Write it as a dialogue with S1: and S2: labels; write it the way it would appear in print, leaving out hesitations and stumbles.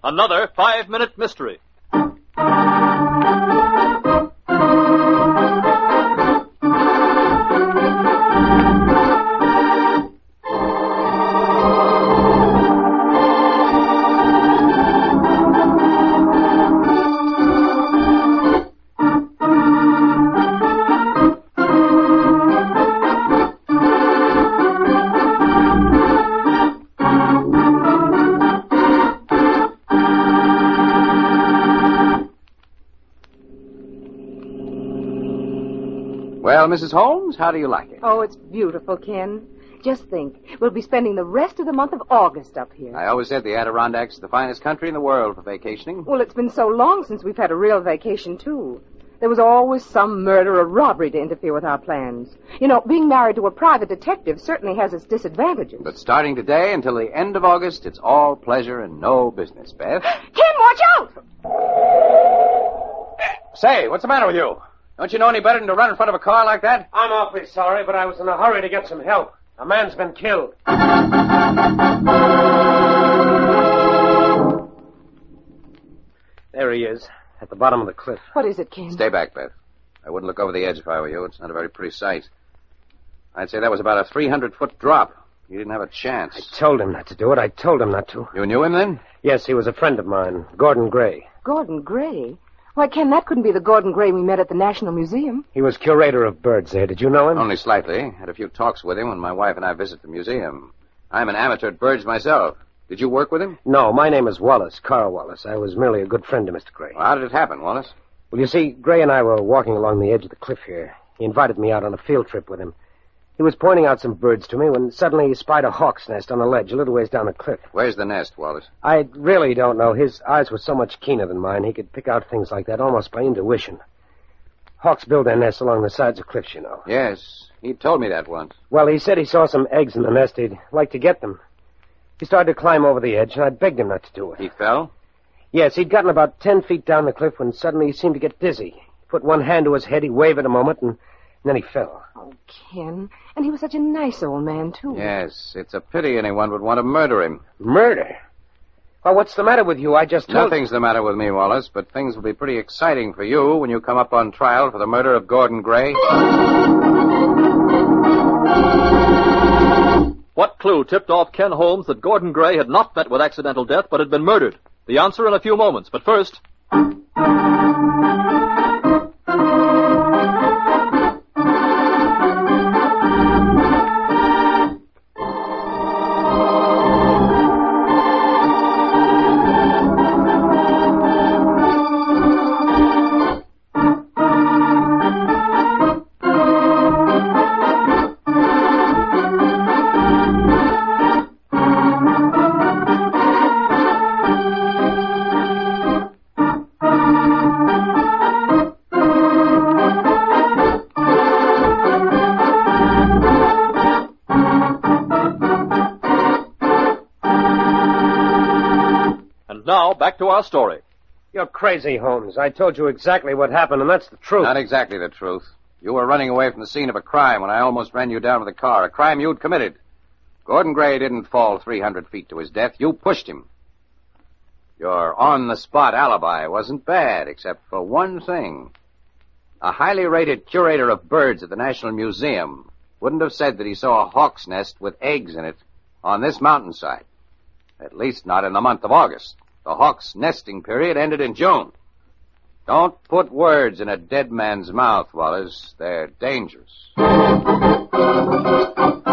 S1: Another 5-minute mystery.
S2: Well, Mrs. Holmes, how do you like it?
S3: Oh, it's beautiful, Ken. Just think, we'll be spending the rest of the month of August up here.
S2: I always said the Adirondacks are the finest country in the world for vacationing.
S3: Well, it's been so long since we've had a real vacation, too. There was always some murder or robbery to interfere with our plans. You know, being married to a private detective certainly has its disadvantages.
S2: But starting today until the end of August, it's all pleasure and no business, Beth.
S3: Ken, watch out!
S2: Say, what's the matter with you? Don't you know any better than to run in front of a car like that?
S4: I'm awfully sorry, but I was in a hurry to get some help. A man's been killed. There he is, at the bottom of the cliff.
S3: What is it, Ken?
S2: Stay back, Beth. I wouldn't look over the edge if I were you. It's not a very pretty sight. I'd say that was about a 300-foot drop. You didn't have a chance.
S4: I told him not to do it. I told him not to.
S2: You knew him then?
S4: Yes, he was a friend of mine, Gordon Gray.
S3: Gordon Gray? Why, Ken, that couldn't be the Gordon Gray we met at the National Museum.
S4: He was curator of birds there. Did you know him?
S2: Only slightly. Had a few talks with him when my wife and I visit the museum. I'm an amateur at birds myself. Did you work with him?
S4: No, my name is Wallace, Carl Wallace. I was merely a good friend to Mr. Gray.
S2: Well, how did it happen, Wallace?
S4: Well, you see, Gray and I were walking along the edge of the cliff here. He invited me out on a field trip with him. He was pointing out some birds to me when suddenly he spied a hawk's nest on a ledge a little ways down the cliff.
S2: Where's the nest, Wallace?
S4: I really don't know. His eyes were so much keener than mine, he could pick out things like that almost by intuition. Hawks build their nests along the sides of cliffs, you know.
S2: Yes, he told me that once.
S4: Well, he said he saw some eggs in the nest. He'd like to get them. He started to climb over the edge, and I begged him not to do it.
S2: He fell?
S4: Yes, he'd gotten about 10 feet down the cliff when suddenly he seemed to get dizzy. He put one hand to his head, he wavered a moment, and then he fell.
S3: Oh, Ken. And he was such a nice old man, too.
S2: Yes, it's a pity anyone would want to murder him.
S4: Murder? Well, what's the matter with you? I just told...
S2: Nothing's the matter with me, Wallace, but things will be pretty exciting for you when you come up on trial for the murder of Gordon Gray.
S1: What clue tipped off Ken Holmes that Gordon Gray had not met with accidental death but had been murdered? The answer in a few moments, but first... Now, back to our story.
S4: You're crazy, Holmes. I told you exactly what happened, and that's the truth.
S2: Not exactly the truth. You were running away from the scene of a crime when I almost ran you down with a car, a crime you'd committed. Gordon Gray didn't fall 300 feet to his death. You pushed him. Your on-the-spot alibi wasn't bad, except for one thing. A highly rated curator of birds at the National Museum wouldn't have said that he saw a hawk's nest with eggs in it on this mountainside. At least not in the month of August. The hawk's nesting period ended in June. Don't put words in a dead man's mouth, Wallace. They're dangerous.